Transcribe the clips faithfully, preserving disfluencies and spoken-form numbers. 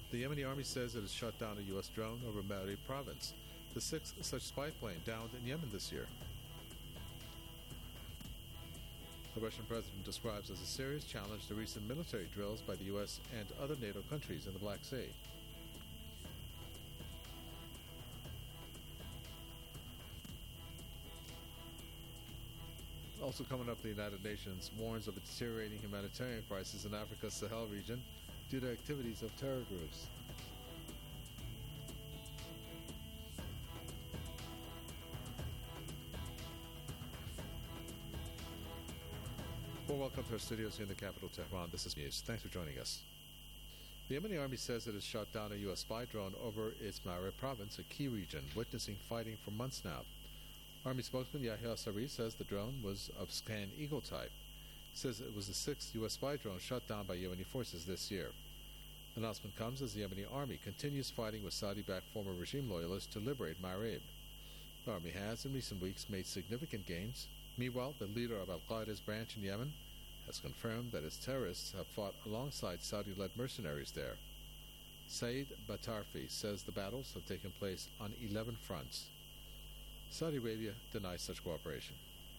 The Yemeni army says it has shot down a U S drone over Marib province, the sixth such spy plane downed in Yemen this year. The Russian president describes as a serious challenge the recent military drills by the U S and other NATO countries in the Black Sea. Also coming up, the United Nations warns of a deteriorating humanitarian crisis in Africa's Sahel region due to activities of terror groups. Well, welcome to our studios here in the capital, Tehran. This is News. Thanks for joining us. The Yemeni army says it has shot down a U S spy drone over its Marib province, a key region, witnessing fighting for months now. Army spokesman Yahya Saree says the drone was of Scan Eagle type. He says it was the sixth U S spy drone shot down by Yemeni forces this year. The announcement comes as the Yemeni army continues fighting with Saudi-backed former regime loyalists to liberate Marib. The army has, in recent weeks, made significant gains. Meanwhile, the leader of Al-Qaeda's branch in Yemen has confirmed that its terrorists have fought alongside Saudi-led mercenaries there. Saeed Batarfi says the battles have taken place on eleven fronts. Saudi Arabia denies such cooperation.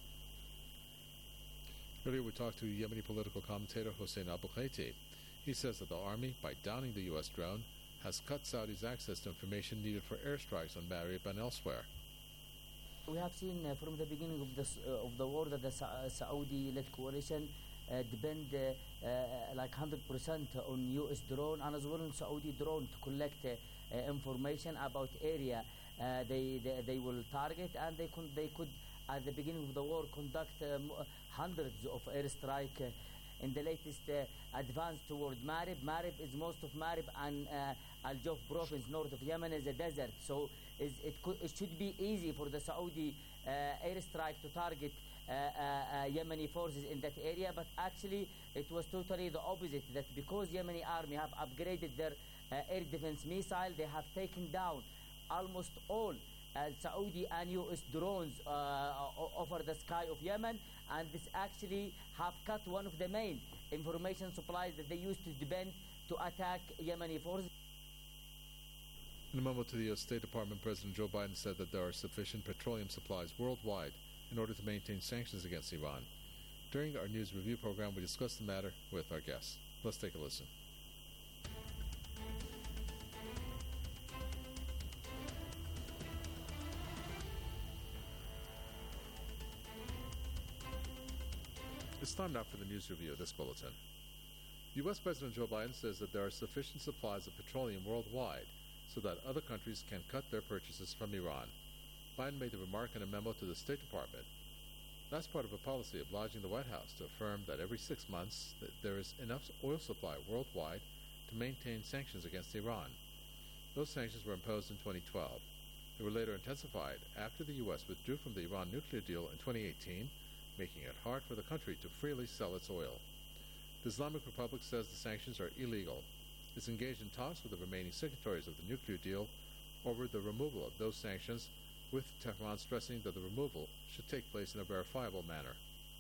Earlier we talked to Yemeni political commentator Hossein Al-Bukhaiti. He says that the army, by downing the U S drone, has cut Saudi's access to information needed for airstrikes on Marib and elsewhere. We have seen uh, from the beginning of, this, uh, of the war that the Sa- Saudi-led coalition uh, depend uh, uh, like one hundred percent on U S drone and as well on Saudi drone to collect uh, uh, information about area uh, they, they they will target, and they could they could at the beginning of the war conduct um, hundreds of airstrike. Uh, in the latest uh, advance toward Marib. Marib is most of Marib and uh, Al-Jawf province north of Yemen is a desert, so is, it, could, it should be easy for the Saudi uh, airstrike to target uh, uh, uh, Yemeni forces in that area, but actually it was totally the opposite, that because Yemeni army have upgraded their uh, air defense missile, they have taken down almost all Uh, Saudi and U S drones uh, over the sky of Yemen, and this actually have cut one of the main information supplies that they used to depend to attack Yemeni forces. In a memo to the U S State Department, President Joe Biden said that there are sufficient petroleum supplies worldwide in order to maintain sanctions against Iran. During our news review program, we discussed the matter with our guests. Let's take a listen. It's time now for the news review of this bulletin. U S President Joe Biden says that there are sufficient supplies of petroleum worldwide so that other countries can cut their purchases from Iran. Biden made the remark in a memo to the State Department. That's part of a policy obliging the White House to affirm that every six months that there is enough oil supply worldwide to maintain sanctions against Iran. Those sanctions were imposed in twenty twelve. They were later intensified after the U S withdrew from the Iran nuclear deal in twenty eighteen, making it hard for the country to freely sell its oil. The Islamic Republic says the sanctions are illegal. It's engaged in talks with the remaining signatories of the nuclear deal over the removal of those sanctions, with Tehran stressing that the removal should take place in a verifiable manner.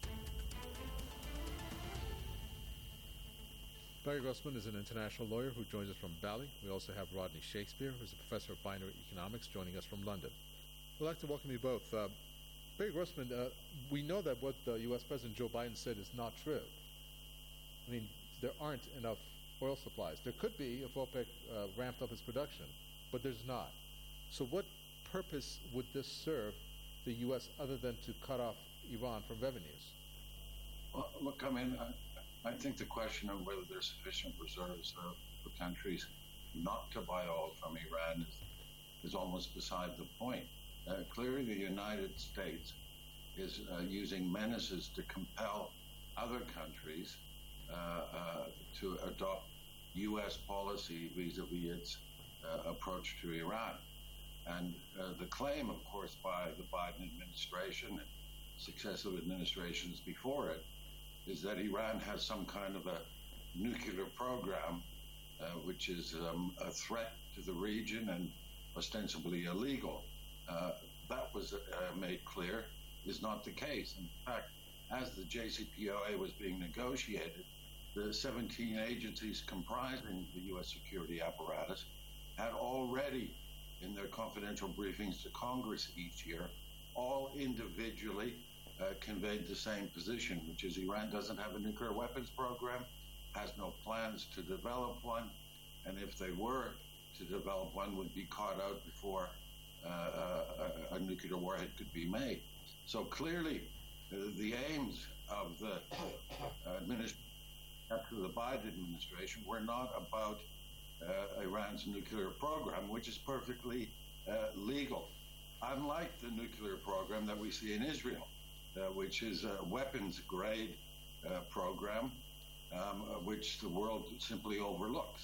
Barry Grossman is an international lawyer who joins us from Bali. We also have Rodney Shakespeare, who's a professor of binary economics, joining us from London. I'd like to welcome you both. Uh, Barry Grossman, uh, we know that what uh, U S President Joe Biden said is not true. I mean, there aren't enough oil supplies. There could be if OPEC uh, ramped up its production, but there's not. So what purpose would this serve the U S other than to cut off Iran from revenues? Well, look, I mean, I, I think the question of whether there's sufficient reserves for, for countries not to buy oil from Iran is, is almost beside the point. Uh, clearly, the United States is uh, using menaces to compel other countries uh, uh, to adopt U S policy vis-a-vis its uh, approach to Iran. And uh, the claim, of course, by the Biden administration and successive administrations before it is that Iran has some kind of a nuclear program uh, which is um, a threat to the region and ostensibly illegal. Uh, that was uh, made clear is not the case. In fact, as the J C P O A was being negotiated, the seventeen agencies comprising the U S security apparatus had already, in their confidential briefings to Congress each year, all individually uh, conveyed the same position, which is Iran doesn't have a nuclear weapons program, has no plans to develop one, and if they were to develop one, would be caught out before uh, a, a nuclear warhead could be made. So clearly, uh, the aims of the uh, administration, after the Biden administration, were not about uh, Iran's nuclear program, which is perfectly uh, legal. Unlike the nuclear program that we see in Israel, uh, which is a weapons-grade uh, program, um, which the world simply overlooks.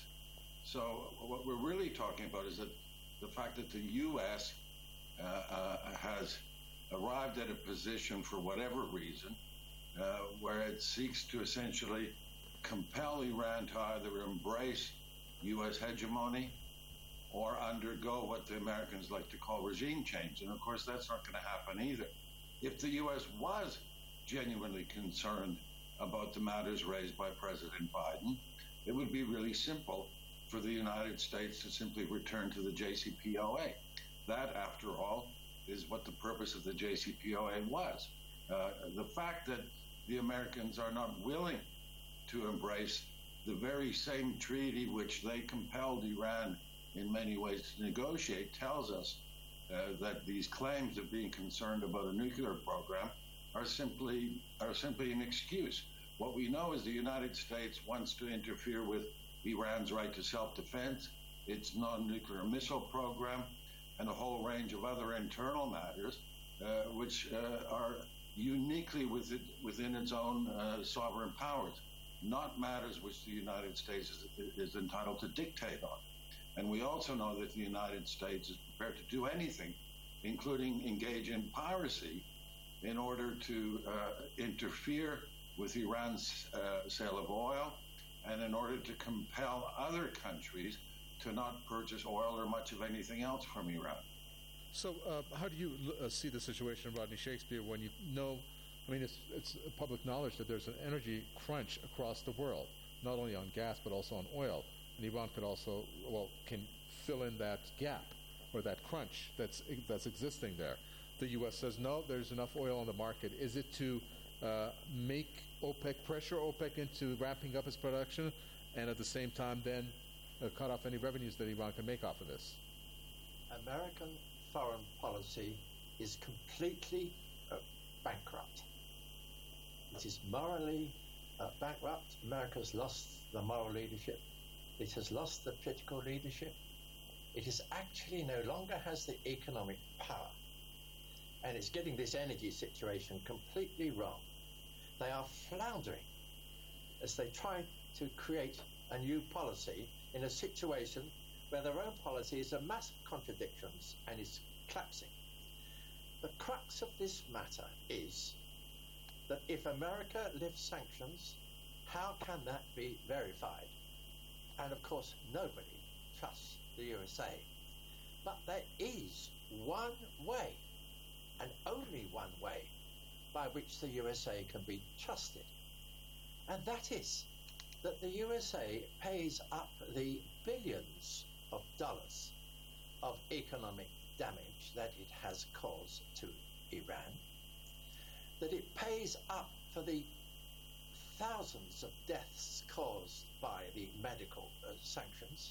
So what we're really talking about is that the fact that the U S uh, uh, has arrived at a position, for whatever reason, uh, where it seeks to essentially compel Iran to either embrace U S hegemony or undergo what the Americans like to call regime change. And of course, that's not going to happen either. If the U S was genuinely concerned about the matters raised by President Biden, it would be really simple for the United States to simply return to the J C P O A. That, after all, is what the purpose of the J C P O A was. Uh, the fact that the Americans are not willing to embrace the very same treaty which they compelled Iran in many ways to negotiate tells us uh, that these claims of being concerned about a nuclear program are simply are simply an excuse. What we know is the United States wants to interfere with Iran's right to self-defense, its non-nuclear missile program, and a whole range of other internal matters, uh, which uh, are uniquely within, within its own uh, sovereign powers, not matters which the United States is, is entitled to dictate on. And we also know that the United States is prepared to do anything, including engage in piracy, in order to uh, interfere with Iran's uh, sale of oil, and in order to compel other countries to not purchase oil or much of anything else from Iran. So uh, how do you uh, see the situation, Rodney Shakespeare, when you know, I mean, it's, it's public knowledge that there's an energy crunch across the world, not only on gas, but also on oil. And Iran could also, well, can fill in that gap or that crunch that's that's existing there. The U S says, no, there's enough oil on the market. Is it to uh, make OPEC, pressure OPEC into ramping up its production, and at the same time then uh, cut off any revenues that Iran can make off of this? American foreign policy is completely uh, bankrupt. It is morally uh, bankrupt. America's lost the moral leadership. It has lost the political leadership. It is actually no longer has the economic power. And it's getting this energy situation completely wrong. They are floundering as they try to create a new policy in a situation where their own policy is a mass of contradictions and is collapsing. The crux of this matter is that if America lifts sanctions, how can that be verified? And of course, nobody trusts the U S A. But there is one way, and only one way, by which the U S A can be trusted. And that is that the U S A pays up the billions of dollars of economic damage that it has caused to Iran, that it pays up for the thousands of deaths caused by the medical uh, sanctions,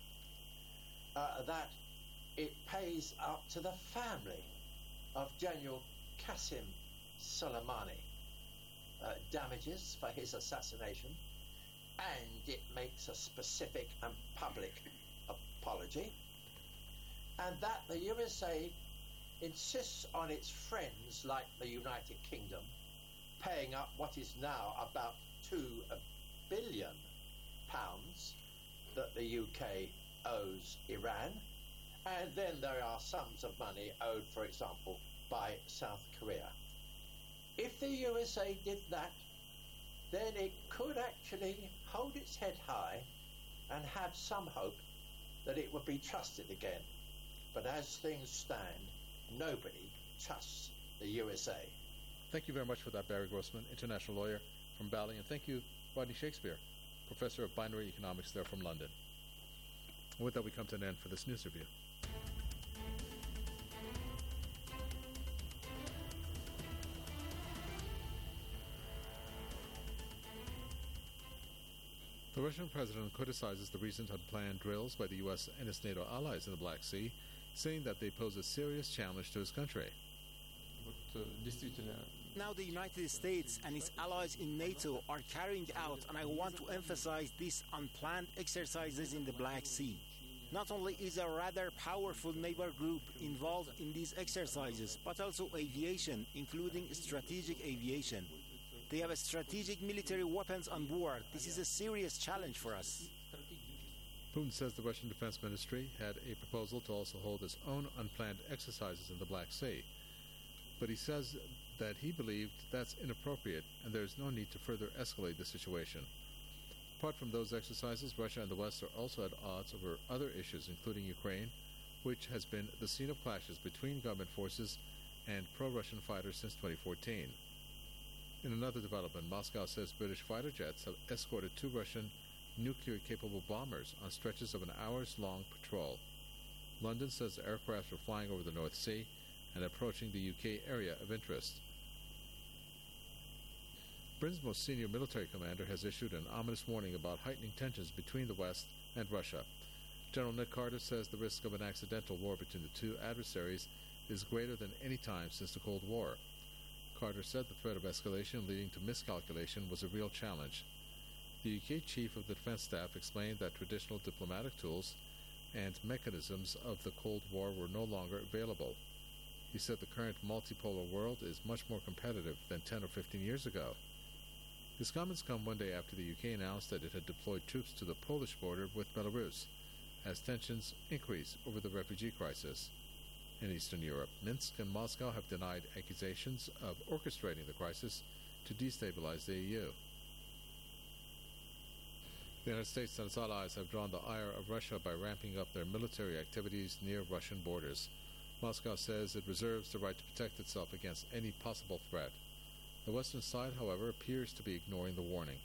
uh, that it pays up to the family of General Qasem Soleimani uh, damages for his assassination, and it makes a specific and public apology, and that the U S A insists on its friends like the United Kingdom paying up what is now about two billion pounds that the U K owes Iran, and then there are sums of money owed, for example, by South Korea. If the U S A did that, then it could actually hold its head high and have some hope that it would be trusted again. But as things stand, nobody trusts the U S A. Thank you very much for that, Barry Grossman, international lawyer from Bali, and thank you Rodney Shakespeare, professor of binary economics there from London. With that, we come to an end for this news review. The Russian president criticizes the recent unplanned drills by the U S and its NATO allies in the Black Sea, saying that they pose a serious challenge to his country. Now the United States and its allies in NATO are carrying out, and I want to emphasize, these unplanned exercises in the Black Sea. Not only is a rather powerful naval group involved in these exercises, but also aviation, including strategic aviation. They have strategic military weapons on board. This is a serious challenge for us. Putin says the Russian Defense Ministry had a proposal to also hold its own unplanned exercises in the Black Sea. But he says that he believed that's inappropriate and there is no need to further escalate the situation. Apart from those exercises, Russia and the West are also at odds over other issues, including Ukraine, which has been the scene of clashes between government forces and pro-Russian fighters since twenty fourteen. In another development, Moscow says British fighter jets have escorted two Russian nuclear-capable bombers on stretches of an hours-long patrol. London says the aircraft are flying over the North Sea and approaching the U K area of interest. Britain's most senior military commander has issued an ominous warning about heightening tensions between the West and Russia. General Nick Carter says the risk of an accidental war between the two adversaries is greater than any time since the Cold War. Carter said the threat of escalation leading to miscalculation was a real challenge. The U K Chief of the Defense Staff explained that traditional diplomatic tools and mechanisms of the Cold War were no longer available. He said the current multipolar world is much more competitive than ten or fifteen years ago. His comments come one day after the U K announced that it had deployed troops to the Polish border with Belarus, as tensions increase over the refugee crisis. In Eastern Europe, Minsk and Moscow have denied accusations of orchestrating the crisis to destabilize the E U. The United States and its allies have drawn the ire of Russia by ramping up their military activities near Russian borders. Moscow says it reserves the right to protect itself against any possible threat. The Western side, however, appears to be ignoring the warning.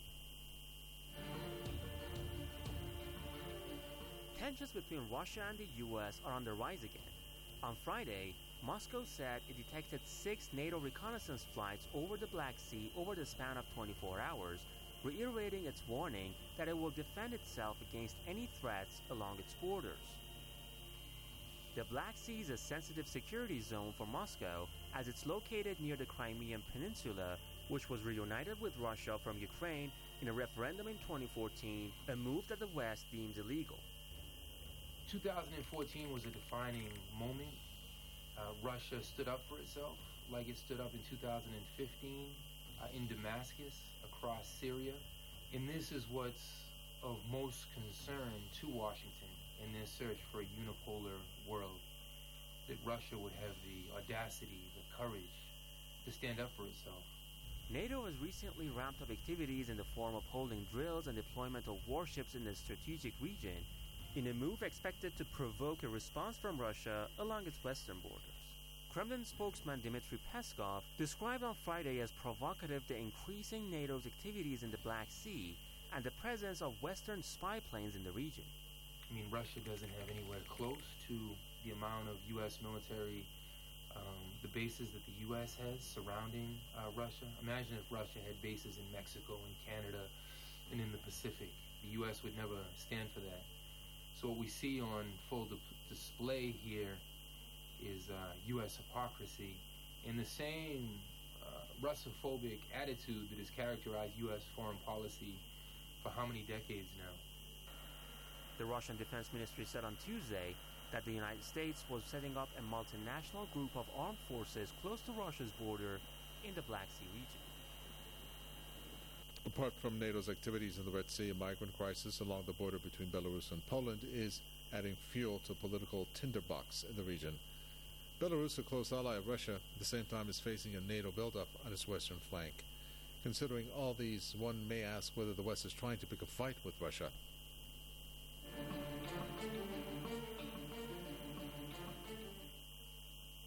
Tensions between Russia and the U S are on the rise again. On Friday, Moscow said it detected six NATO reconnaissance flights over the Black Sea over the span of twenty-four hours, reiterating its warning that it will defend itself against any threats along its borders. The Black Sea is a sensitive security zone for Moscow, as it's located near the Crimean Peninsula, which was reunited with Russia from Ukraine in a referendum in twenty fourteen, a move that the West deems illegal. two thousand fourteen was a defining moment. Uh, Russia stood up for itself like it stood up in two thousand fifteen uh, in Damascus, across Syria. And this is what's of most concern to Washington in their search for a unipolar world, that Russia would have the audacity, the courage to stand up for itself. NATO has recently ramped up activities in the form of holding drills and deployment of warships in the strategic region, in a move expected to provoke a response from Russia along its western borders. Kremlin spokesman Dmitry Peskov described on Friday as provocative the increasing NATO's activities in the Black Sea and the presence of Western spy planes in the region. I mean, Russia doesn't have anywhere close to the amount of U S military, um, the bases that the U S has surrounding uh, Russia. Imagine if Russia had bases in Mexico and Canada and in the Pacific. The U S would never stand for that. So what we see on full di- display here is uh, U S hypocrisy in the same uh, Russophobic attitude that has characterized U S foreign policy for how many decades now? The Russian Defense Ministry said on Tuesday that the United States was setting up a multinational group of armed forces close to Russia's border in the Black Sea region. Apart from NATO's activities in the Red Sea, a migrant crisis along the border between Belarus and Poland is adding fuel to political tinderbox in the region. Belarus, a close ally of Russia, at the same time is facing a NATO buildup on its western flank. Considering all these, one may ask whether the West is trying to pick a fight with Russia.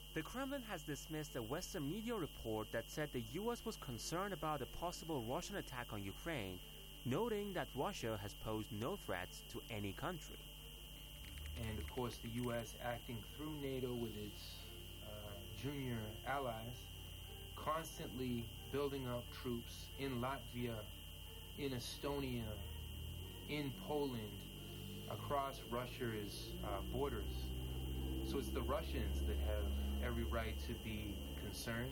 The Kremlin has dismissed a Western media report that said the U S was concerned about a possible Russian attack on Ukraine, noting that Russia has posed no threats to any country. And of course, the U S acting through NATO with its uh, junior allies, constantly building up troops in Latvia, in Estonia, in Poland, across Russia's uh, borders. So it's the Russians that have every right to be concerned.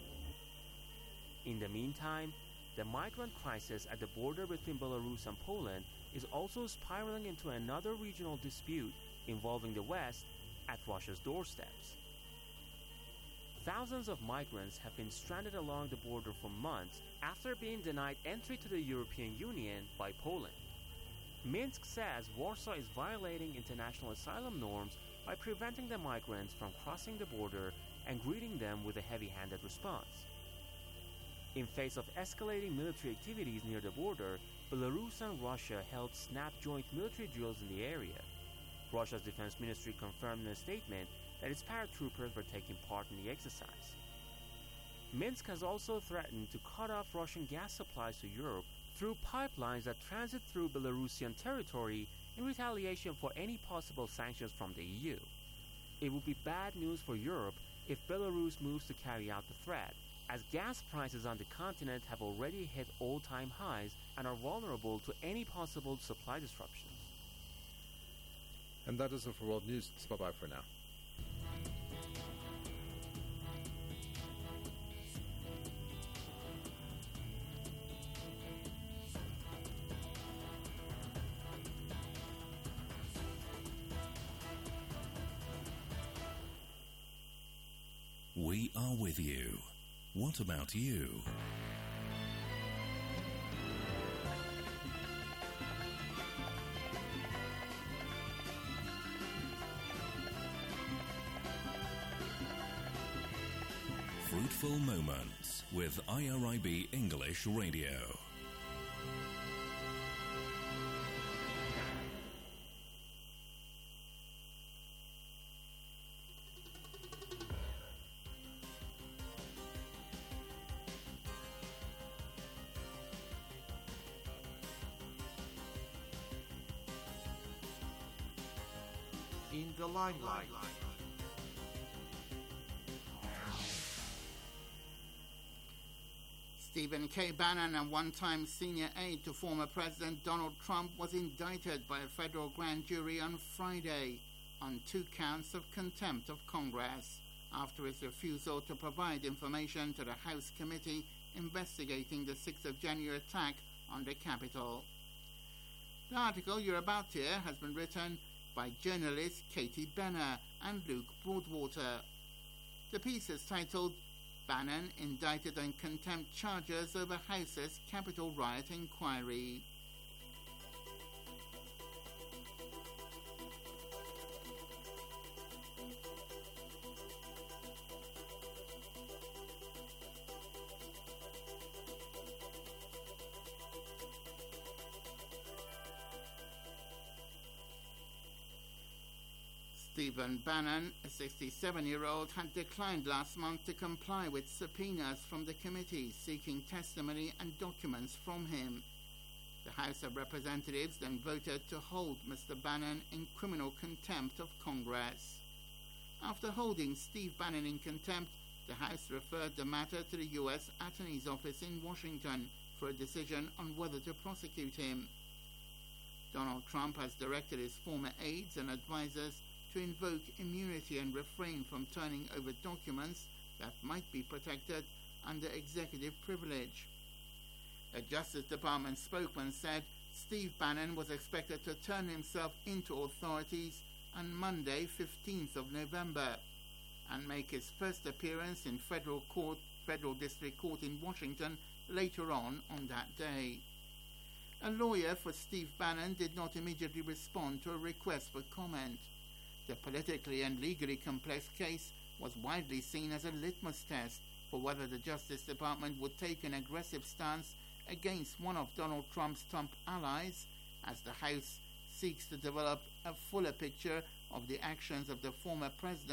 In the meantime, the migrant crisis at the border between Belarus and Poland is also spiraling into another regional dispute involving the West at Russia's doorsteps. Thousands of migrants have been stranded along the border for months after being denied entry to the European Union by Poland. Minsk says Warsaw is violating international asylum norms by preventing the migrants from crossing the border and greeting them with a heavy-handed response. In face of escalating military activities near the border, Belarus and Russia held snap joint military drills in the area. Russia's defense ministry confirmed in a statement that its paratroopers were taking part in the exercise. Minsk has also threatened to cut off Russian gas supplies to Europe through pipelines that transit through Belarusian territory in retaliation for any possible sanctions from the E U. It would be bad news for Europe if Belarus moves to carry out the threat, as gas prices on the continent have already hit all-time highs and are vulnerable to any possible supply disruptions. And that is it for World News. Bye-bye for now. We are with you. What about you? Fruitful Moments with I R I B English Radio. In the limelight. Stephen K. Bannon, a one-time senior aide to former President Donald Trump, was indicted by a federal grand jury on Friday on two counts of contempt of Congress after his refusal to provide information to the House committee investigating the sixth of January attack on the Capitol. The article you're about to hear has been written by journalists Katie Benner and Luke Broadwater. The piece is titled Bannon Indicted on Contempt Charges Over House's Capitol Riot Inquiry. Stephen Bannon, a sixty-seven-year-old, had declined last month to comply with subpoenas from the committee seeking testimony and documents from him. The House of Representatives then voted to hold Mister Bannon in criminal contempt of Congress. After holding Steve Bannon in contempt, the House referred the matter to the U S Attorney's Office in Washington for a decision on whether to prosecute him. Donald Trump has directed his former aides and advisors to invoke immunity and refrain from turning over documents that might be protected under executive privilege. A Justice Department spokesman said Steve Bannon was expected to turn himself into authorities on Monday, fifteenth of November, and make his first appearance in federal court, federal district court in Washington later on on that day. A lawyer for Steve Bannon did not immediately respond to a request for comment. The politically and legally complex case was widely seen as a litmus test for whether the Justice Department would take an aggressive stance against one of Donald Trump's top allies as the House seeks to develop a fuller picture of the actions of the former president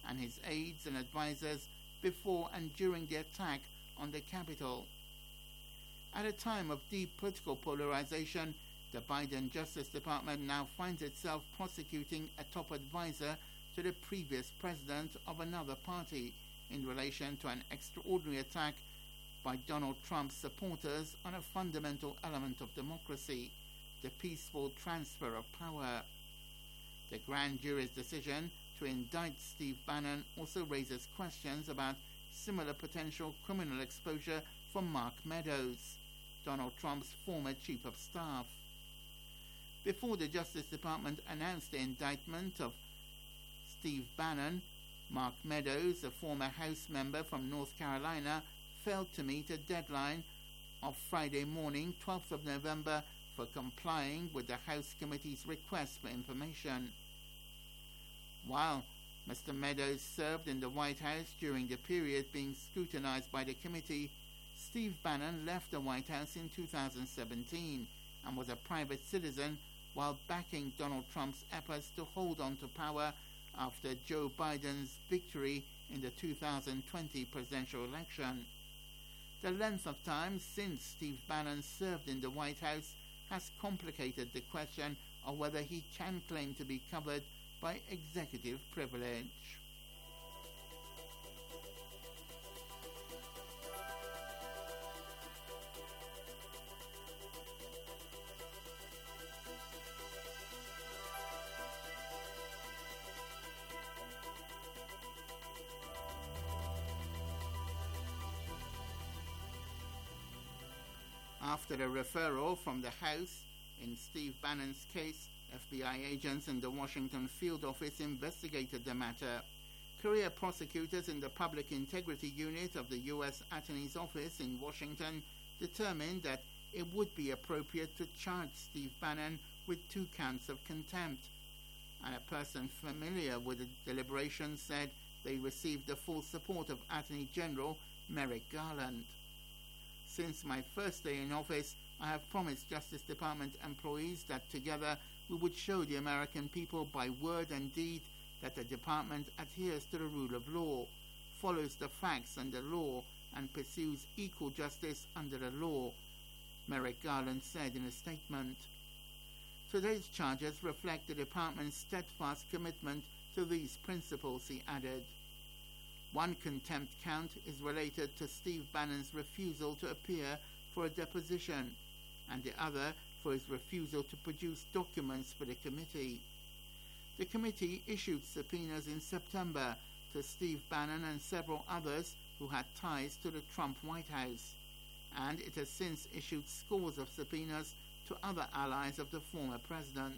and his aides and advisers before and during the attack on the Capitol. At a time of deep political polarization, the Biden Justice Department now finds itself prosecuting a top advisor to the previous president of another party in relation to an extraordinary attack by Donald Trump's supporters on a fundamental element of democracy, the peaceful transfer of power. The grand jury's decision to indict Steve Bannon also raises questions about similar potential criminal exposure for Mark Meadows, Donald Trump's former chief of staff. Before the Justice Department announced the indictment of Steve Bannon, Mark Meadows, a former House member from North Carolina, failed to meet a deadline of Friday morning, twelfth of November, for complying with the House Committee's request for information. While Mister Meadows served in the White House during the period being scrutinized by the committee, Steve Bannon left the White House in two thousand seventeen and was a private citizen while backing Donald Trump's efforts to hold on to power after Joe Biden's victory in the two thousand twenty presidential election. The length of time since Steve Bannon served in the White House has complicated the question of whether he can claim to be covered by executive privilege. After the referral from the House in Steve Bannon's case, F B I agents in the Washington field office investigated the matter. Career prosecutors in the Public Integrity Unit of the U S Attorney's Office in Washington determined that it would be appropriate to charge Steve Bannon with two counts of contempt. And a person familiar with the deliberations said they received the full support of Attorney General Merrick Garland. Since my first day in office, I have promised Justice Department employees that together we would show the American people by word and deed that the department adheres to the rule of law, follows the facts and the law, and pursues equal justice under the law, Merrick Garland said in a statement. Today's charges reflect the department's steadfast commitment to these principles, he added. One contempt count is related to Steve Bannon's refusal to appear for a deposition, and the other for his refusal to produce documents for the committee. The committee issued subpoenas in September to Steve Bannon and several others who had ties to the Trump White House, and it has since issued scores of subpoenas to other allies of the former president.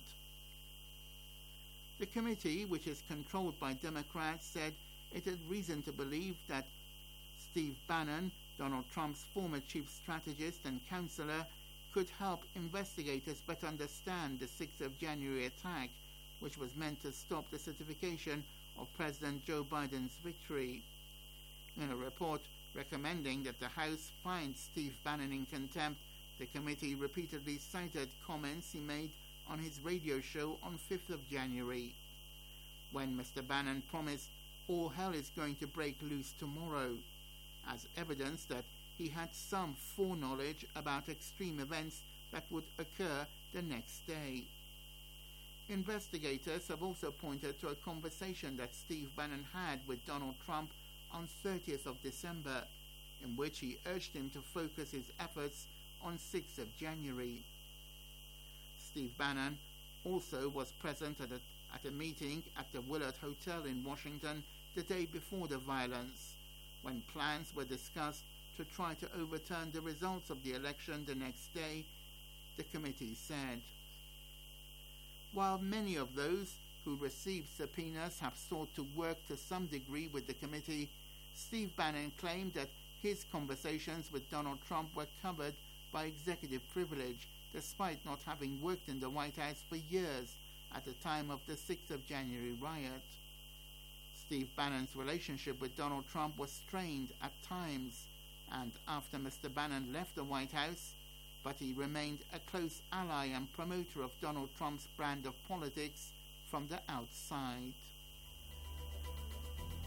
The committee, which is controlled by Democrats, said it had reason to believe that Steve Bannon, Donald Trump's former chief strategist and counselor, could help investigators better understand the sixth of January attack, which was meant to stop the certification of President Joe Biden's victory. In a report recommending that the House find Steve Bannon in contempt, the committee repeatedly cited comments he made on his radio show on fifth of January, when Mister Bannon promised all hell is going to break loose tomorrow, as evidence that he had some foreknowledge about extreme events that would occur the next day. Investigators have also pointed to a conversation that Steve Bannon had with Donald Trump on thirtieth of December, in which he urged him to focus his efforts on sixth of January. Steve Bannon also was present at a, at a meeting at the Willard Hotel in Washington the day before the violence, when plans were discussed to try to overturn the results of the election the next day, the committee said. While many of those who received subpoenas have sought to work to some degree with the committee, Steve Bannon claimed that his conversations with Donald Trump were covered by executive privilege, despite not having worked in the White House for years at the time of the sixth of January riot. Steve Bannon's relationship with Donald Trump was strained at times, and after Mister Bannon left the White House, but he remained a close ally and promoter of Donald Trump's brand of politics from the outside.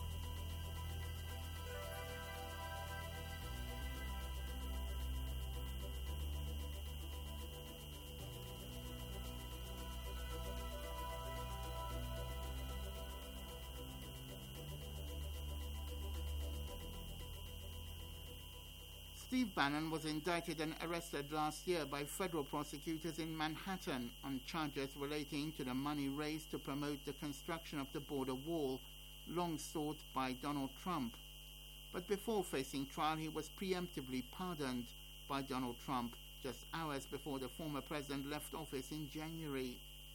Steve Bannon was indicted and arrested last year by federal prosecutors in Manhattan on charges relating to the money raised to promote the construction of the border wall, long sought by Donald Trump. But before facing trial, he was preemptively pardoned by Donald Trump just hours before the former president left office in January.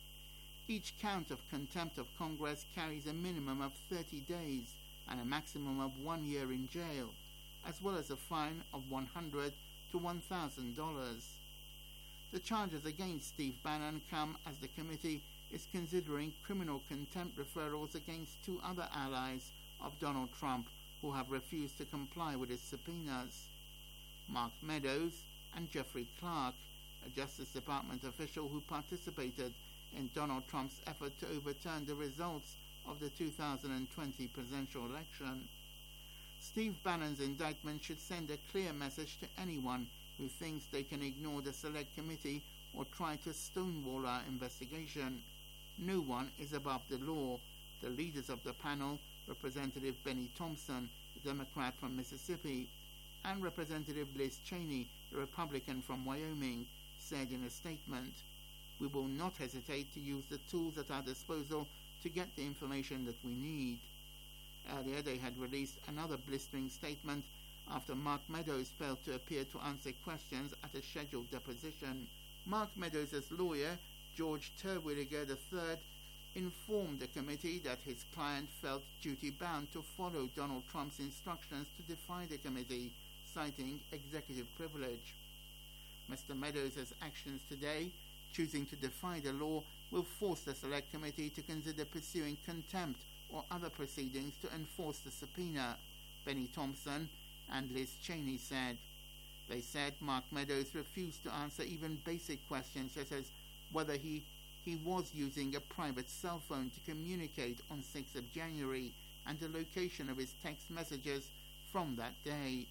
Each count of contempt of Congress carries a minimum of thirty days and a maximum of one year in jail, as well as a fine of one hundred to one thousand dollars. The charges against Steve Bannon come as the committee is considering criminal contempt referrals against two other allies of Donald Trump who have refused to comply with his subpoenas: Mark Meadows and Jeffrey Clark, a Justice Department official who participated in Donald Trump's effort to overturn the results of the two thousand twenty presidential election. Steve Bannon's indictment should send a clear message to anyone who thinks they can ignore the Select Committee or try to stonewall our investigation. No one is above the law. The leaders of the panel, Representative Benny Thompson, a Democrat from Mississippi, and Representative Liz Cheney, a Republican from Wyoming, said in a statement, "We will not hesitate to use the tools at our disposal to get the information that we need." Earlier, they had released another blistering statement after Mark Meadows failed to appear to answer questions at a scheduled deposition. Mark Meadows' lawyer, George Terwilliger the third, informed the committee that his client felt duty-bound to follow Donald Trump's instructions to defy the committee, citing executive privilege. Mister Meadows' actions today, choosing to defy the law, will force the Select Committee to consider pursuing contempt or other proceedings to enforce the subpoena, Benny Thompson and Liz Cheney said. They said Mark Meadows refused to answer even basic questions such as whether he, he was using a private cell phone to communicate on sixth of January and the location of his text messages from that day.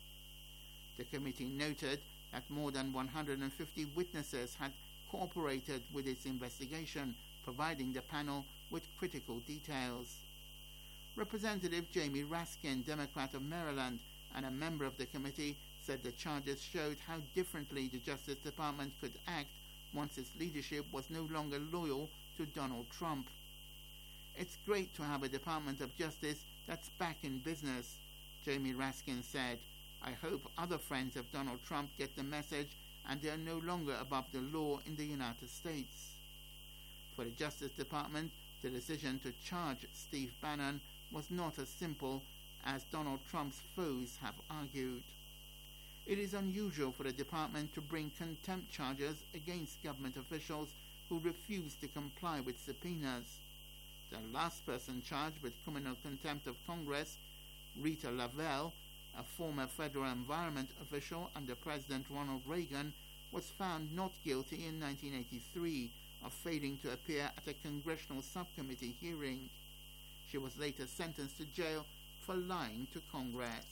The committee noted that more than one hundred fifty witnesses had cooperated with its investigation, providing the panel with critical details. Representative Jamie Raskin, Democrat of Maryland, and a member of the committee, said the charges showed how differently the Justice Department could act once its leadership was no longer loyal to Donald Trump. "It's great to have a Department of Justice that's back in business," Jamie Raskin said. "I hope other friends of Donald Trump get the message and they are no longer above the law in the United States." For the Justice Department, the decision to charge Steve Bannon was not as simple as Donald Trump's foes have argued. It is unusual for the department to bring contempt charges against government officials who refuse to comply with subpoenas. The last person charged with criminal contempt of Congress, Rita Lavelle, a former federal environment official under President Ronald Reagan, was found not guilty in nineteen eighty-three of failing to appear at a congressional subcommittee hearing. She was later sentenced to jail for lying to Congress.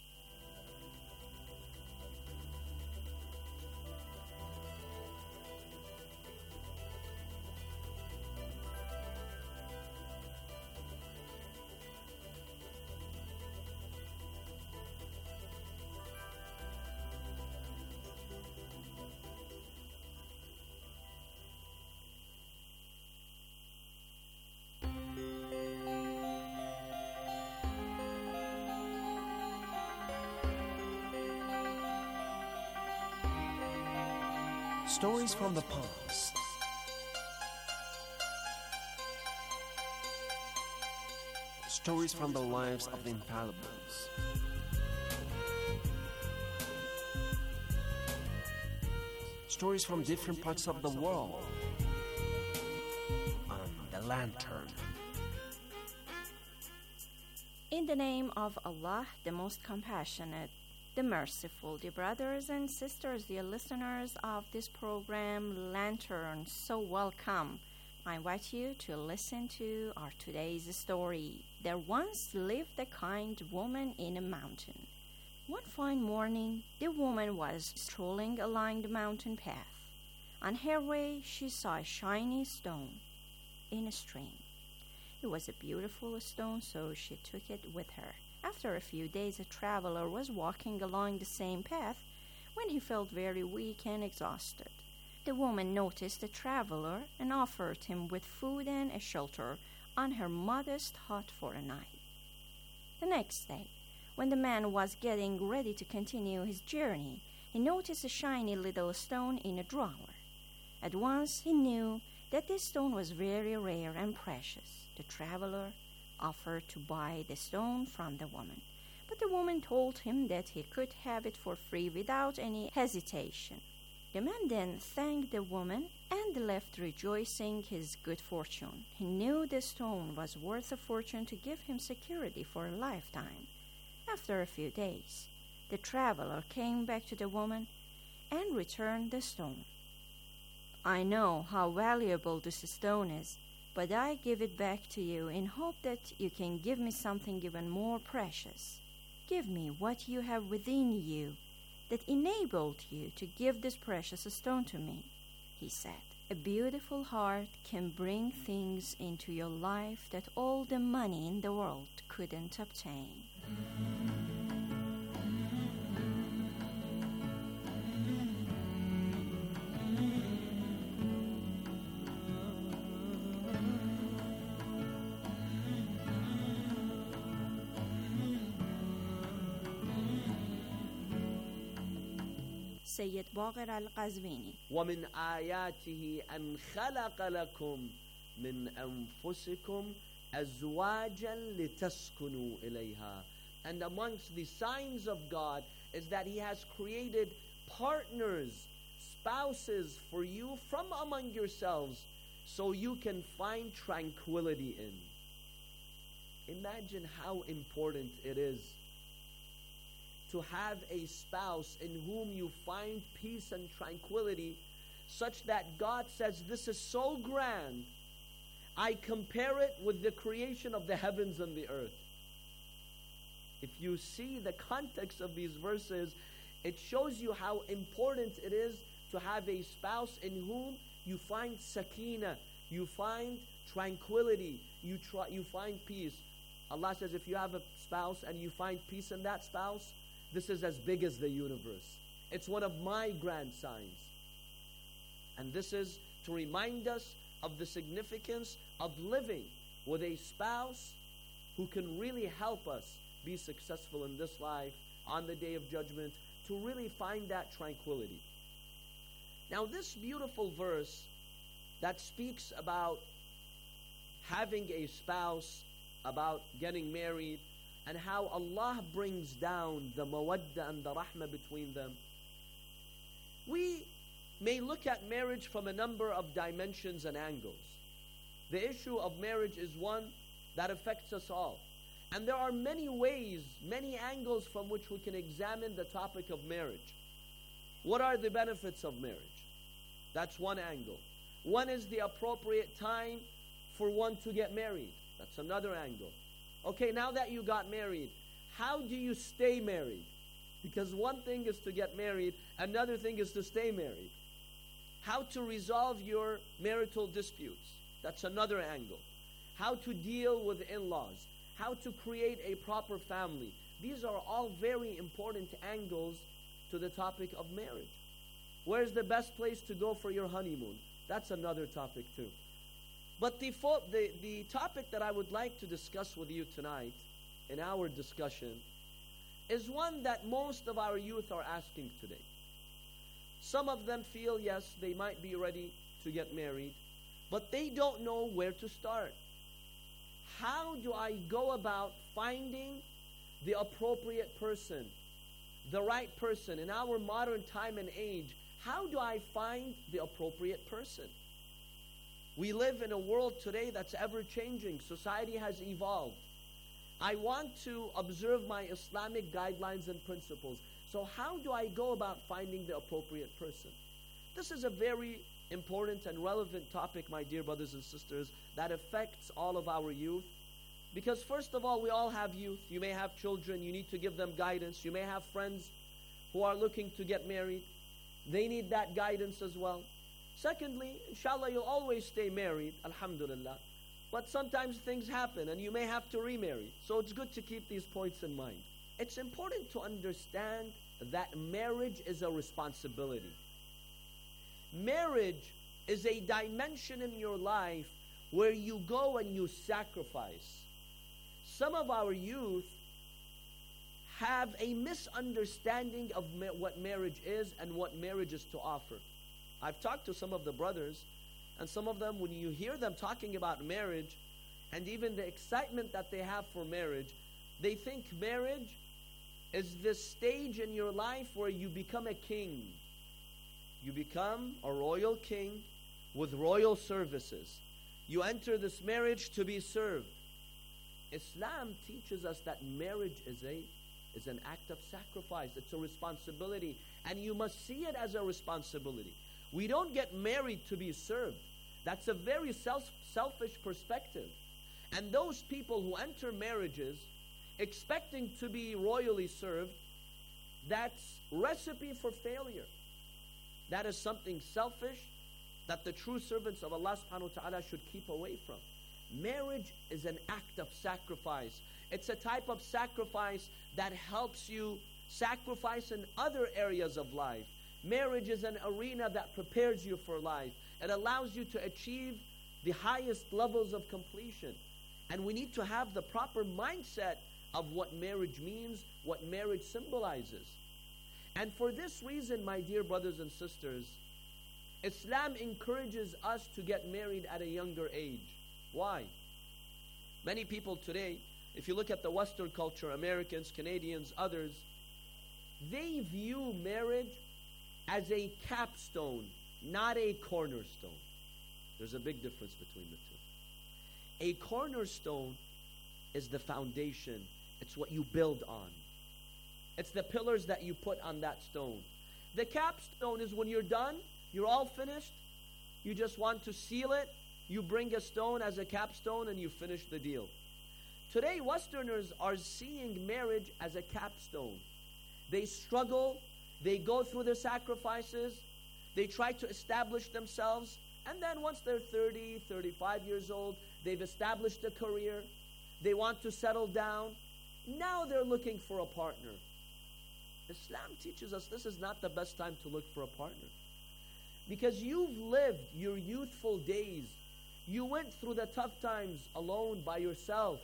Stories from the past. Stories from the lives of the infallibles. Stories from different parts of the world. On the Lantern. In the name of Allah, the most compassionate, the merciful, dear brothers and sisters, dear listeners of this program, Lantern, so welcome. I invite you to listen to our today's story. There once lived a kind woman in a mountain. One fine morning, the woman was strolling along the mountain path. On her way, she saw a shiny stone in a stream. It was a beautiful stone, so she took it with her. After a few days, a traveler was walking along the same path when he felt very weak and exhausted. The woman noticed the traveler and offered him with food and a shelter on her modest hut for a night. The next day, when the man was getting ready to continue his journey, he noticed a shiny little stone in a drawer. At once he knew that this stone was very rare and precious. The traveler offered to buy the stone from the woman, but the woman told him that he could have it for free without any hesitation. The man then thanked the woman and left rejoicing his good fortune. He knew the stone was worth a fortune to give him security for a lifetime. After a few days, the traveler came back to the woman and returned the stone. "I know how valuable this stone is, but I give it back to you in hope that you can give me something even more precious. Give me what you have within you that enabled you to give this precious stone to me," he said. "A beautiful heart can bring things into your life that all the money in the world couldn't obtain." سيد باقر القزويني. ومن آياته أن خلق لكم من أنفسكم أزواجا لتسكنوا إليها. And amongst the signs of God is that He has created partners, spouses for you from among yourselves so you can find tranquility in. Imagine how important it is to have a spouse in whom you find peace and tranquility, such that God says, "This is so grand, I compare it with the creation of the heavens and the earth." If you see the context of these verses, it shows you how important it is to have a spouse in whom you find sakina, you find tranquility, you try, you find peace. Allah says, if you have a spouse and you find peace in that spouse, this is as big as the universe. It's one of my grand signs. And this is to remind us of the significance of living with a spouse who can really help us be successful in this life on the Day of Judgment, to really find that tranquility. Now, this beautiful verse that speaks about having a spouse, about getting married, and how Allah brings down the mawadda and the rahmah between them. We may look at marriage from a number of dimensions and angles. The issue of marriage is one that affects us all. And there are many ways, many angles from which we can examine the topic of marriage. What are the benefits of marriage? That's one angle. One is the appropriate time for one to get married. That's another angle. Okay, now that you got married, how do you stay married? Because one thing is to get married, another thing is to stay married. How to resolve your marital disputes. That's another angle. How to deal with in-laws. How to create a proper family. These are all very important angles to the topic of marriage. Where's the best place to go for your honeymoon? That's another topic too. But the, the, the topic that I would like to discuss with you tonight in our discussion is one that most of our youth are asking today. Some of them feel, yes, they might be ready to get married, but they don't know where to start. How do I go about finding the appropriate person, the right person? In our modern time and age, how do I find the appropriate person? We live in a world today that's ever-changing. Society has evolved. I want to observe my Islamic guidelines and principles. So how do I go about finding the appropriate person? This is a very important and relevant topic, my dear brothers and sisters, that affects all of our youth. Because first of all, we all have youth. You may have children. You need to give them guidance. You may have friends who are looking to get married. They need that guidance as well. Secondly, inshallah, you'll always stay married, alhamdulillah. But sometimes things happen and you may have to remarry. So it's good to keep these points in mind. It's important to understand that marriage is a responsibility. Marriage is a dimension in your life where you go and you sacrifice. Some of our youth have a misunderstanding of ma- what marriage is and what marriage is to offer. I've talked to some of the brothers, and some of them, when you hear them talking about marriage and even the excitement that they have for marriage, they think marriage is this stage in your life where you become a king. You become a royal king with royal services. You enter this marriage to be served. Islam teaches us that marriage is a is an act of sacrifice. It's a responsibility, and you must see it as a responsibility. We don't get married to be served. That's a very self, selfish perspective. And those people who enter marriages expecting to be royally served, that's recipe for failure. That is something selfish that the true servants of Allah subhanahu wa ta'ala should keep away from. Marriage is an act of sacrifice. It's a type of sacrifice that helps you sacrifice in other areas of life. Marriage is an arena that prepares you for life. It allows you to achieve the highest levels of completion. And we need to have the proper mindset of what marriage means, what marriage symbolizes. And for this reason, my dear brothers and sisters, Islam encourages us to get married at a younger age. Why? Many people today, if you look at the Western culture, Americans, Canadians, others, they view marriage as a capstone, not a cornerstone. There's a big difference between the two. A cornerstone is the foundation. It's what you build on. It's the pillars that you put on that stone. The capstone is when you're done, you're all finished, you just want to seal it, you bring a stone as a capstone and you finish the deal. Today, Westerners are seeing marriage as a capstone. They struggle, they go through the sacrifices, they try to establish themselves, and then once they're thirty, thirty-five years old, they've established a career, they want to settle down, now they're looking for a partner. Islam teaches us this is not the best time to look for a partner. Because you've lived your youthful days. You went through the tough times alone by yourself.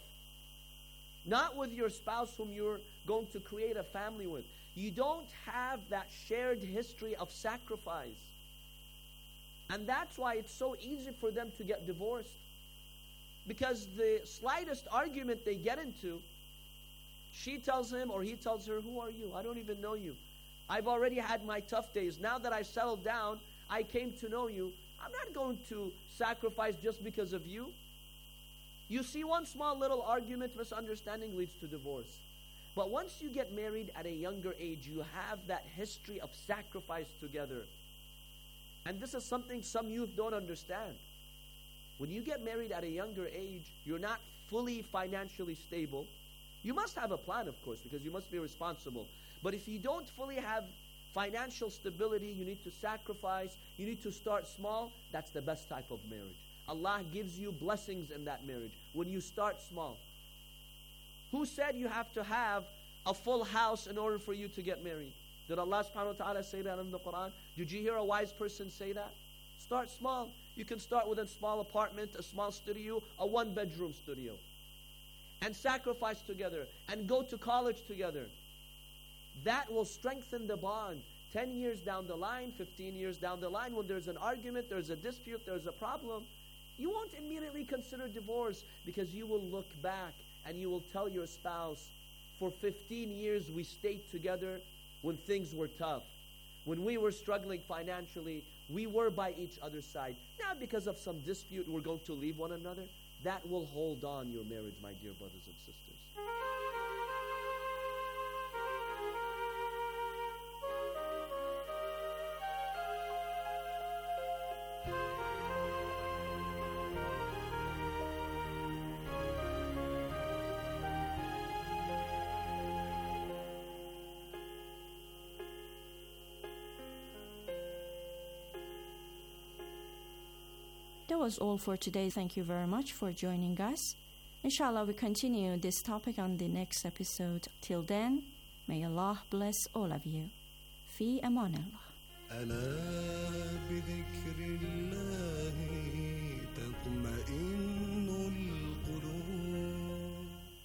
Not with your spouse whom you're going to create a family with. You don't have that shared history of sacrifice. And that's why it's so easy for them to get divorced. Because the slightest argument they get into, she tells him or he tells her, "Who are you? I don't even know you. I've already had my tough days. Now that I've settled down, I came to know you. I'm not going to sacrifice just because of you." You see, one small little argument, misunderstanding leads to divorce. But once you get married at a younger age, you have that history of sacrifice together. And this is something some youth don't understand. When you get married at a younger age, you're not fully financially stable. You must have a plan, of course, because you must be responsible. But if you don't fully have financial stability, you need to sacrifice, you need to start small. That's the best type of marriage. Allah gives you blessings in that marriage when you start small. Who said you have to have a full house in order for you to get married? Did Allah subhanahu wa ta'ala say that in the Quran? Did you hear a wise person say that? Start small. You can start with a small apartment, a small studio, a one-bedroom studio. And sacrifice together. And go to college together. That will strengthen the bond. Ten years down the line, fifteen years down the line, when there's an argument, there's a dispute, there's a problem, you won't immediately consider divorce because you will look back and you will tell your spouse, for fifteen years we stayed together when things were tough. When we were struggling financially, we were by each other's side. Not because of some dispute we're going to leave one another. That will hold on your marriage, my dear brothers and sisters. That was all for today. Thank you very much for joining us. Inshallah, we continue this topic on the next episode. Till then, may Allah bless all of you. في أمان الله. ألا بذكر الله تطمئن القلوب.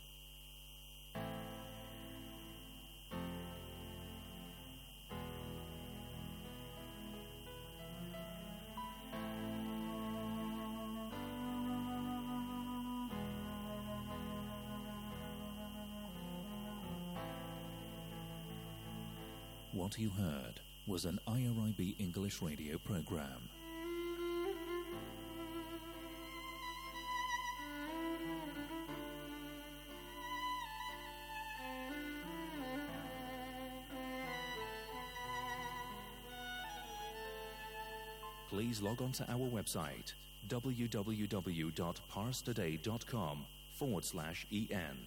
What you heard was an I R I B English radio program. Please log on to our website w w w dot pars today dot com forward slash en.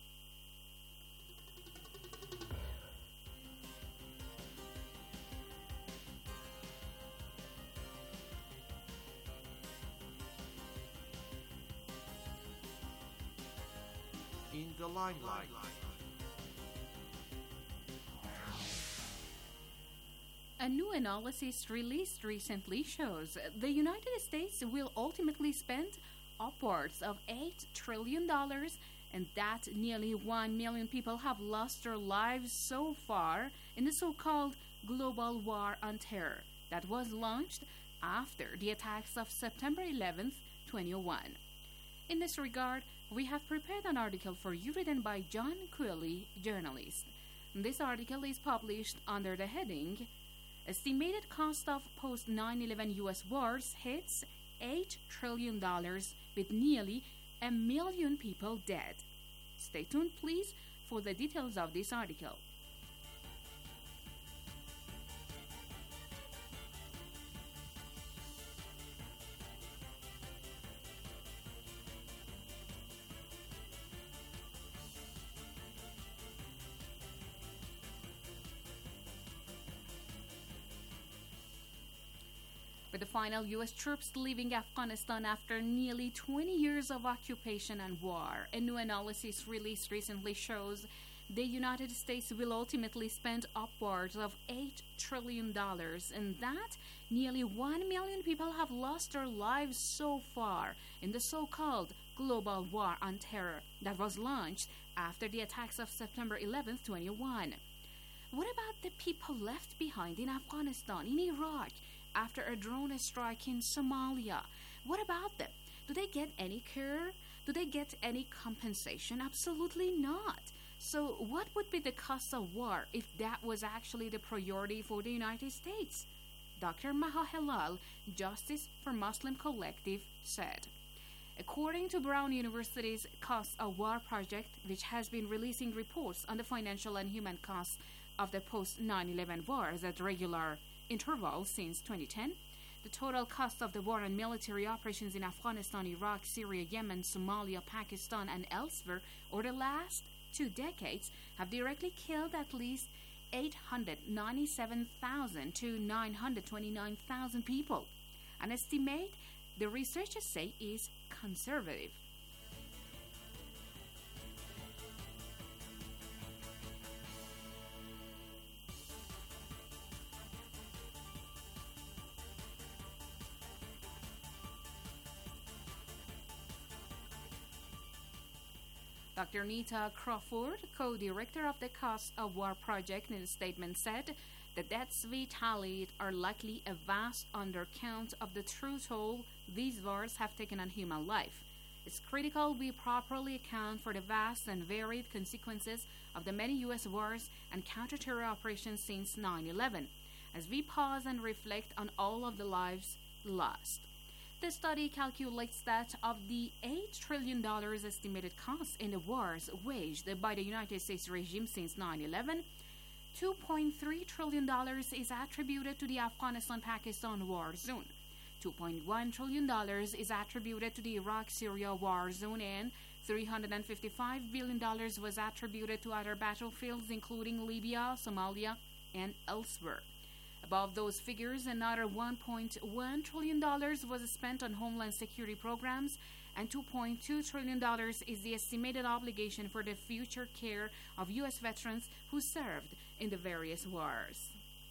In the limelight. A new analysis released recently shows the United States will ultimately spend upwards of eight trillion dollars, and that nearly one million people have lost their lives so far in the so-called global war on terror that was launched after the attacks of September eleventh, twenty oh one. In this regard, we have prepared an article for you written by John Cooley, journalist. This article is published under the heading Estimated Cost of Post nine eleven U S Wars Hits eight trillion dollars with nearly a million people dead. Stay tuned, please, for the details of this article. With the final U S troops leaving Afghanistan after nearly twenty years of occupation and war, a new analysis released recently shows the United States will ultimately spend upwards of eight trillion dollars, and that nearly one million people have lost their lives so far in the so-called global war on terror that was launched after the attacks of September eleventh, twenty oh one. What about the people left behind in Afghanistan, in Iraq, after a drone strike in Somalia? What about them? Do they get any care? Do they get any compensation? Absolutely not. So what would be the cost of war if that was actually the priority for the United States? Doctor Maha Helal, Justice for Muslim Collective, said. According to Brown University's Cost of War Project, which has been releasing reports on the financial and human costs of the post nine eleven wars at regular intervals since twenty ten, the total cost of the war and military operations in Afghanistan, Iraq, Syria, Yemen, Somalia, Pakistan, and elsewhere over the last two decades have directly killed at least eight hundred ninety-seven thousand to nine hundred twenty-nine thousand people. An estimate the researchers say is conservative. Doctor Nita Crawford, co-director of the Cost of War Project, in a statement said, the deaths we tallied are likely a vast undercount of the true toll these wars have taken on human life. It's critical we properly account for the vast and varied consequences of the many U S wars and counter-terror operations since nine eleven, as we pause and reflect on all of the lives lost. The study calculates that of the eight trillion dollars estimated cost in the wars waged by the United States regime since nine eleven, two point three trillion dollars is attributed to the Afghanistan-Pakistan war zone, two point one trillion dollars is attributed to the Iraq-Syria war zone, and three hundred fifty-five billion dollars was attributed to other battlefields including Libya, Somalia, and elsewhere. Above those figures, another one point one trillion dollars was spent on homeland security programs, and two point two trillion dollars is the estimated obligation for the future care of U S veterans who served in the various wars.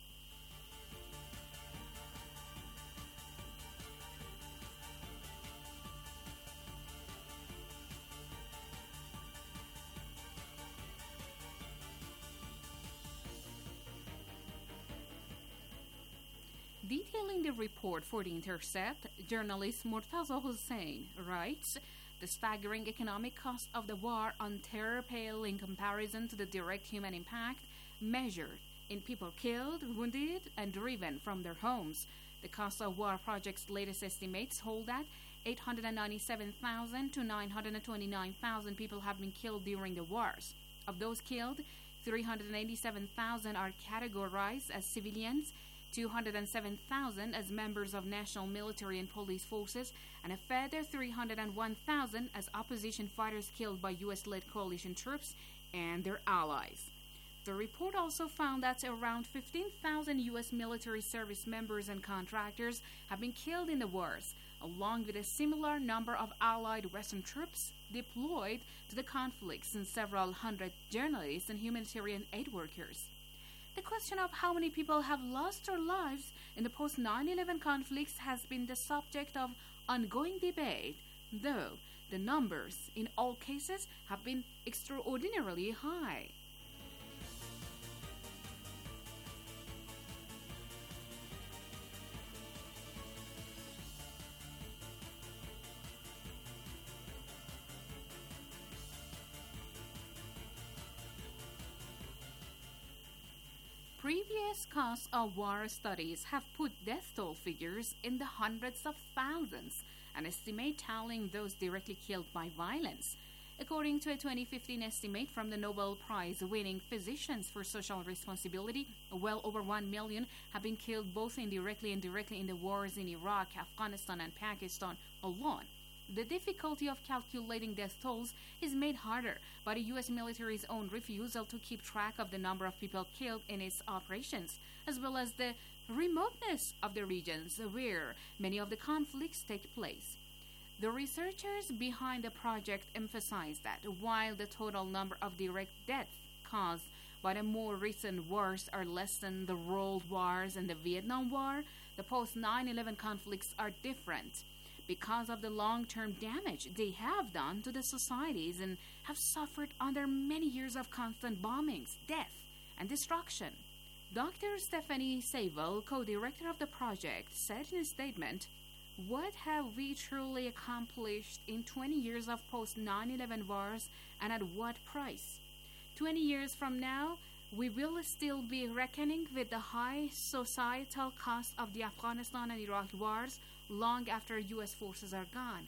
Detailing the report for The Intercept, journalist Murtaza Hussain writes, the staggering economic cost of the war on terror pale in comparison to the direct human impact measured in people killed, wounded, and driven from their homes. The cost of war project's latest estimates hold that eight hundred ninety-seven thousand to nine hundred twenty-nine thousand people have been killed during the wars. Of those killed, three hundred eighty-seven thousand are categorized as civilians, two hundred seven thousand as members of national military and police forces, and a further three hundred one thousand as opposition fighters killed by U S-led coalition troops and their allies. The report also found that around fifteen thousand U S military service members and contractors have been killed in the wars, along with a similar number of allied Western troops deployed to the conflicts and several hundred journalists and humanitarian aid workers. The question of how many people have lost their lives in the post nine eleven conflicts has been the subject of ongoing debate, though the numbers in all cases have been extraordinarily high. Previous costs of war studies have put death toll figures in the hundreds of thousands, an estimate tallying those directly killed by violence. According to a twenty fifteen estimate from the Nobel Prize-winning Physicians for Social Responsibility, well over one million have been killed both indirectly and directly in the wars in Iraq, Afghanistan, and Pakistan alone. The difficulty of calculating death tolls is made harder by the U S military's own refusal to keep track of the number of people killed in its operations, as well as the remoteness of the regions where many of the conflicts take place. The researchers behind the project emphasize that while the total number of direct deaths caused by the more recent wars are less than the World Wars and the Vietnam War, the post nine eleven conflicts are different because of the long-term damage they have done to the societies and have suffered under many years of constant bombings, death, and destruction. Doctor Stephanie Saville, co-director of the project, said in a statement, "What have we truly accomplished in twenty years of post nine eleven wars, and at what price? twenty years from now, we will still be reckoning with the high societal cost of the Afghanistan and Iraq wars long after U S forces are gone."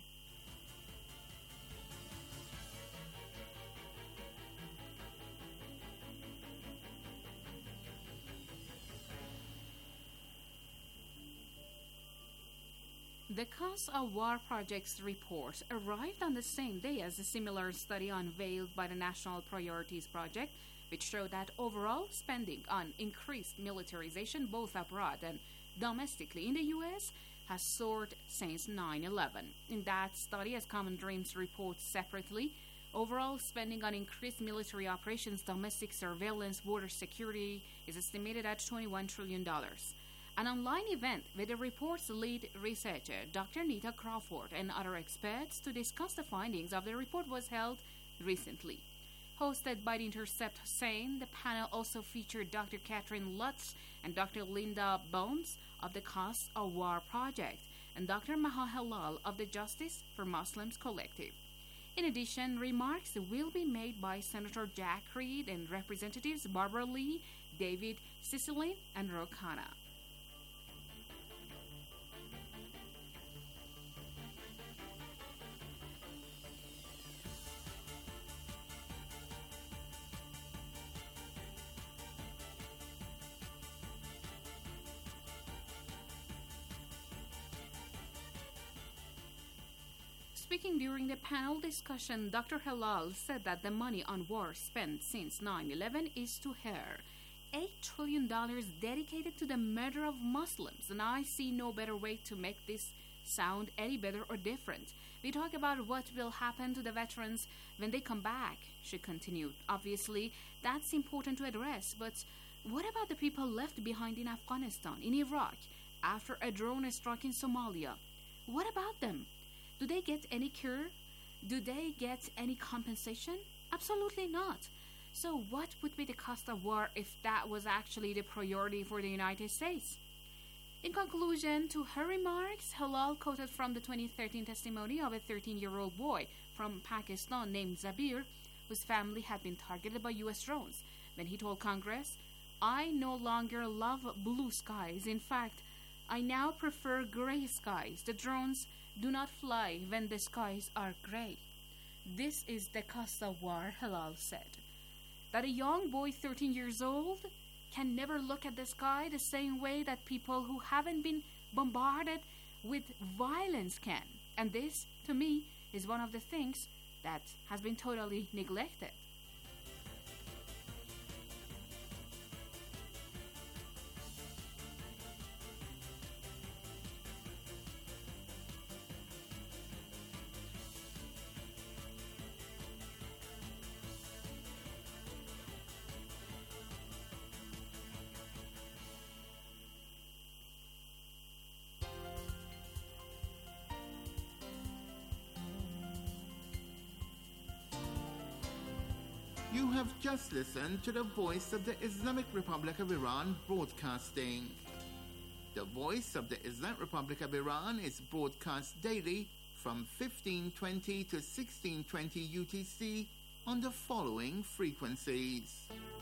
The Cost of War Project's report arrived on the same day as a similar study unveiled by the National Priorities Project, which showed that overall spending on increased militarization both abroad and domestically in the U S has soared since nine eleven. In that study, as Common Dreams reports separately, overall spending on increased military operations, domestic surveillance, border security is estimated at twenty-one trillion dollars. An online event with the report's lead researcher, Doctor Nita Crawford, and other experts to discuss the findings of the report was held recently. Hosted by The Intercept Hussain, the panel also featured Doctor Catherine Lutz and Doctor Linda Bones of the Cost of War Project and Doctor Maha Halal of the Justice for Muslims Collective. In addition, remarks will be made by Senator Jack Reed and Representatives Barbara Lee, David Cicilline, and Ro Khanna. Speaking during the panel discussion, Doctor Halal said that the money on war spent since nine eleven is, to her, eight trillion dollars dedicated to the murder of Muslims, and I see no better way to make this sound any better or different. We talk about what will happen to the veterans when they come back, she continued. Obviously, that's important to address, but what about the people left behind in Afghanistan, in Iraq, after a drone struck in Somalia? What about them? Do they get any cure? Do they get any compensation? Absolutely not. So what would be the cost of war if that was actually the priority for the United States? In conclusion to her remarks, Halal quoted from the twenty thirteen testimony of a thirteen-year-old boy from Pakistan named Zabir, whose family had been targeted by U S drones, when he told Congress, "I no longer love blue skies. In fact, I now prefer gray skies. The drones do not fly when the skies are gray." This is the cost of war, Halal said. That a young boy thirteen years old can never look at the sky the same way that people who haven't been bombarded with violence can. And this, to me, is one of the things that has been totally neglected. You have just listened to the Voice of the Islamic Republic of Iran broadcasting. The Voice of the Islamic Republic of Iran is broadcast daily from fifteen twenty to sixteen twenty U T C on the following frequencies.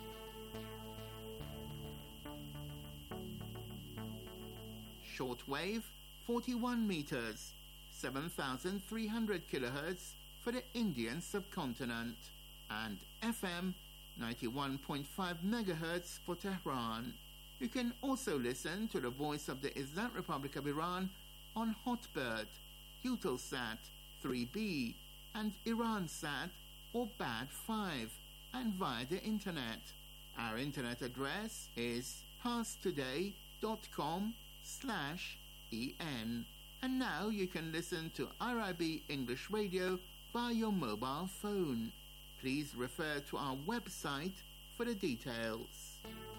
Shortwave forty-one meters, seven thousand three hundred kilohertz for the Indian subcontinent, and F M ninety-one point five megahertz for Tehran. You can also listen to the Voice of the Islamic Republic of Iran on Hotbird, Eutelsat three B, and Iransat or B A D five, and via the internet. Our internet address is parstoday.com slash en. And now you can listen to R I B English Radio via your mobile phone. Please refer to our website for the details.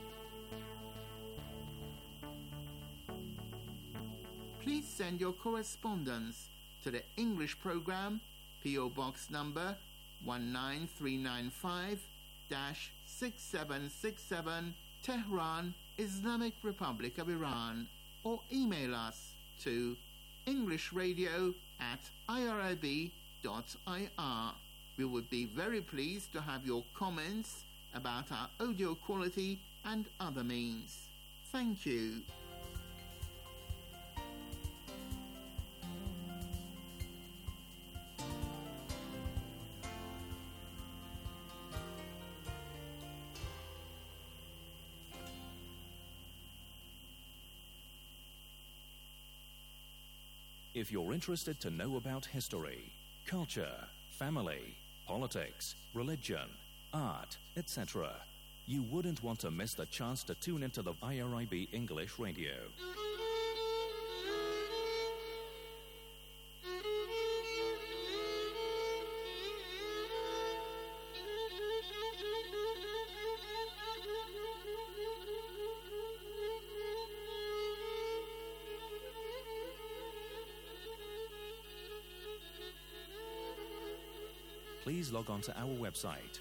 Please send your correspondence to the English program, P O Box number one nine three nine five, six seven six seven, Tehran, Islamic Republic of Iran, or email us to englishradio at irib dot I R. We would be very pleased to have your comments about our audio quality and other means. Thank you. If you're interested to know about history, culture, family, politics, religion, art, et cetera, you wouldn't want to miss the chance to tune into the I R I B English Radio. Please log on to our website,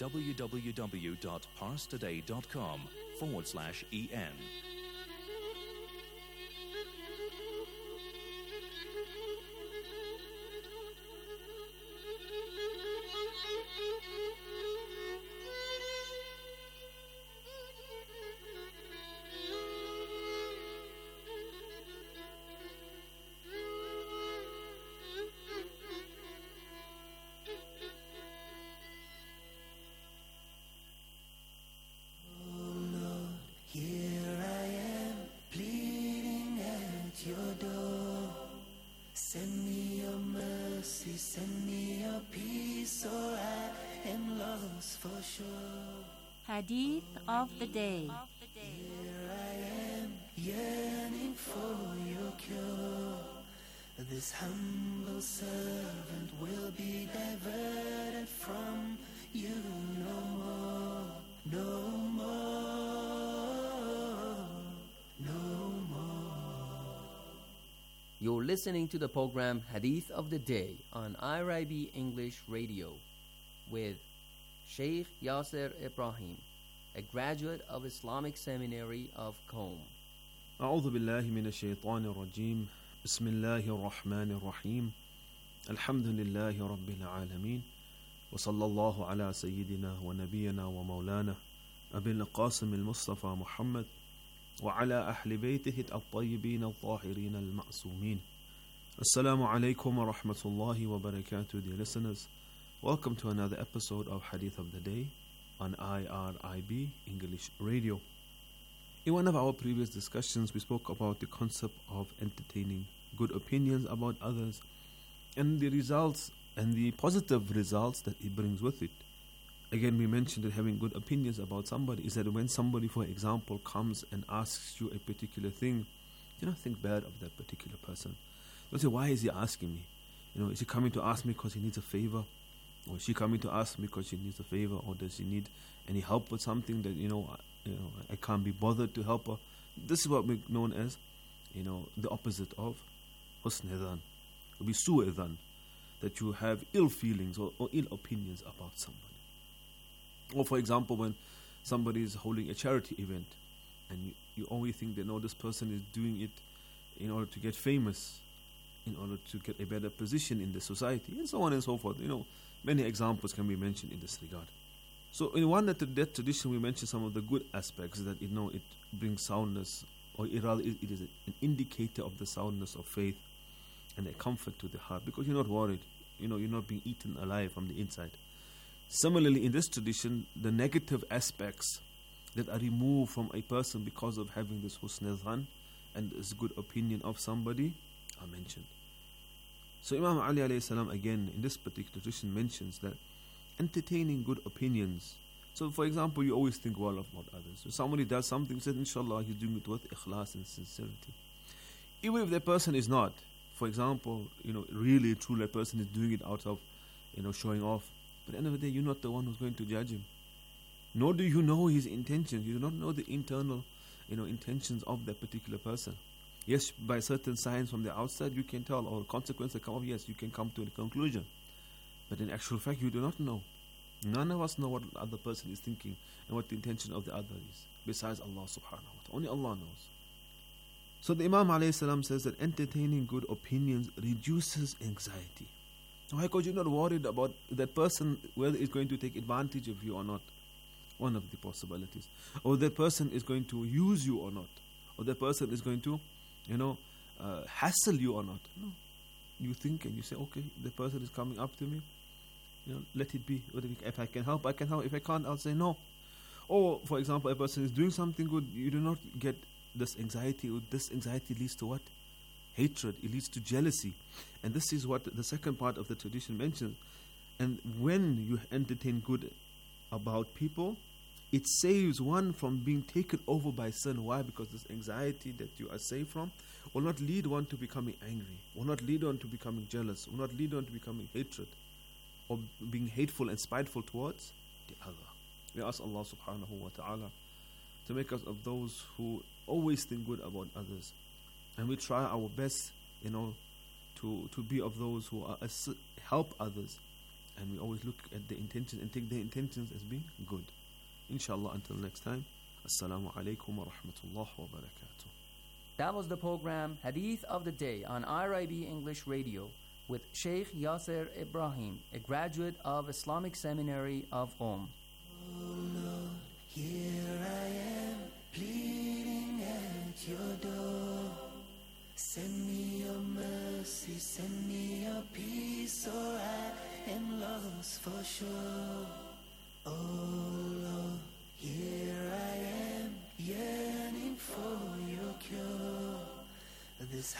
www.parstoday.com forward slash en. Send me your peace, or I am lost for sure. Hadith of the Day. Here I am, yearning for your cure. This humble servant will be diverted from you no more, no more, no more. You're listening to the program Hadith of the Day on I R I B English Radio with Sheikh Yasser Ibrahim, a graduate of Islamic Seminary of Qom. أعوذ بالله من الشيطان الرجيم بسم الله الرحمن الرحيم الحمد لله رب العالمين وصلى الله على سيدنا ونبينا ومولانا أبي القاسم المصطفى محمد وعلى أهل بيته الطيبين الطاهرين المعصومين. Assalamu alaikum wa rahmatullahi wa barakatuh, dear listeners. Welcome to another episode of Hadith of the Day on I R I B English Radio. In one of our previous discussions, we spoke about the concept of entertaining good opinions about others and the results and the positive results that it brings with it. Again, we mentioned that having good opinions about somebody is that when somebody, for example, comes and asks you a particular thing, do not think bad of that particular person. Don't say, why is he asking me? You know, is he coming to ask me because he needs a favor? Or is she coming to ask me because she needs a favor? Or does she need any help with something that, you know, I, you know, I can't be bothered to help her? This is what we're known as, you know, the opposite of husn dhan. It will be su' dhan, that you have ill feelings or, or ill opinions about somebody. Or for example, when somebody is holding a charity event and you, you always think that, no, this person is doing it in order to get famous, in order to get a better position in the society, and so on and so forth. You know, many examples can be mentioned in this regard. So in one that that tradition, we mentioned some of the good aspects that, you know, it brings soundness, or it, rather, it is an indicator of the soundness of faith and a comfort to the heart, because you're not worried. You know, you're not being eaten alive from the inside. Similarly, in this tradition, the negative aspects that are removed from a person because of having this husn dhan and this good opinion of somebody are mentioned. So Imam Ali alayhi salam, again, in this particular tradition, mentions that entertaining good opinions. So for example, you always think well about others. So somebody does something, says, inshallah, he's doing it with ikhlas and sincerity. Even if the person is not, for example, you know, really, truly, a person is doing it out of, you know, showing off. But at the end of the day, you're not the one who's going to judge him. Nor do you know his intentions. You do not know the internal, you know, intentions of that particular person. Yes, by certain signs from the outside, you can tell, or consequences come up, yes, you can come to a conclusion. But in actual fact, you do not know. None of us know what the other person is thinking and what the intention of the other is, besides Allah subhanahu wa ta'ala. Only Allah knows. So the Imam alayhi salam says that entertaining good opinions reduces anxiety. Why? Because you're not worried about that person, whether it's going to take advantage of you or not. One of the possibilities. Or that person is going to use you or not. Or that person is going to, you know, uh, hassle you or not. No. You think and you say, okay, the person is coming up to me, you know, let it be. If I can help, I can help. If I can't, I'll say no. Or, for example, a person is doing something good, you do not get this anxiety. This anxiety leads to what? Hatred. It leads to jealousy. And this is what the second part of the tradition mentions. And when you entertain good about people, it saves one from being taken over by sin. Why? Because this anxiety that you are saved from will not lead one to becoming angry, will not lead one to becoming jealous, will not lead one to becoming hatred, or being hateful and spiteful towards the other. We ask Allah subhanahu wa ta'ala to make us of those who always think good about others. And we try our best, you know, to, to be of those who are assi- help others. And we always look at the intentions and take their intentions as being good. Inshallah, until next time, Assalamu alaikum wa rahmatullah wa barakatuh. That was the program Hadith of the Day on I R I B English Radio with Sheikh Yasser Ibrahim, a graduate of Islamic Seminary of Qom. Oh Lord, here I am, pleading at your door. Send me your mercy, send me your peace, or I am lost for sure. Oh Lord, here I am, yearning for your cure. This